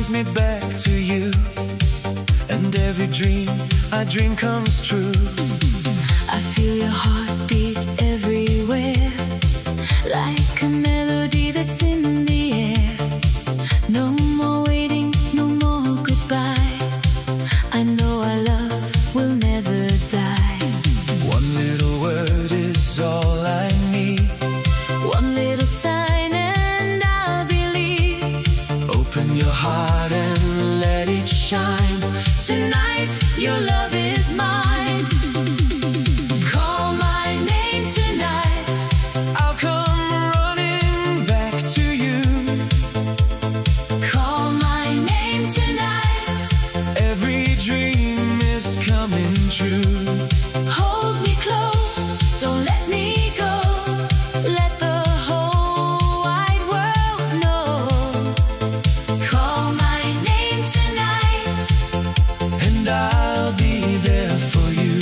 brings me back to you, and every dream I dream comes true. I feel your heartbeat everywhere, like a melody that's in the air. No more waiting, no more goodbye. I know our love will never die. One little word is all I need. One little sign and I'll believe. Open your heart and let it shine. Tonight your love is mine. Call my name tonight. I'll come running back to you. Call my name tonight. Every dream is coming true. Hold me close, don't let me go. Let the whole wide world know. Call my name tonight. And I'll be there for you.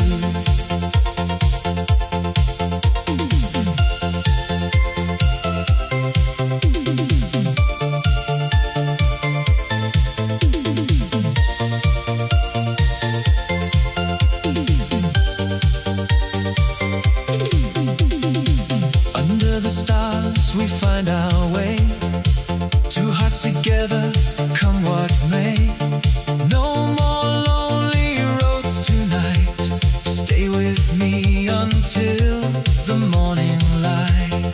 Under the stars we find our way. Two hearts together, come what may. No more lonely roads tonight. Stay with me until the morning light.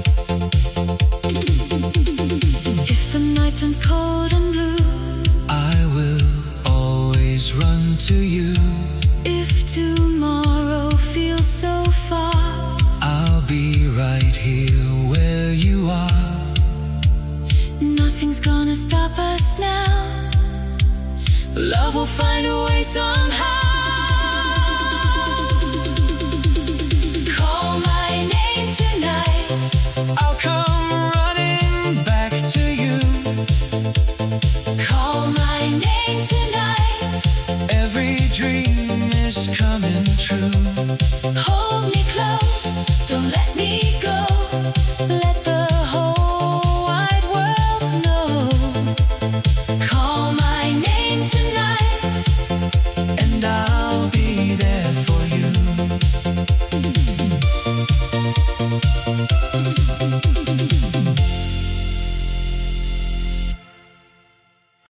If the night turns cold and blue, I will always run to you. if tomorrow feels so far, I'll be right here where you are. nothing's gonna stop us now. Love will find a way somehow. Call my name tonight. I'll come running back to you. Call my name tonight. Every dream is coming true. Hold me close, don't let me go. Let the whole wide world know. Call my name tonight. And I'll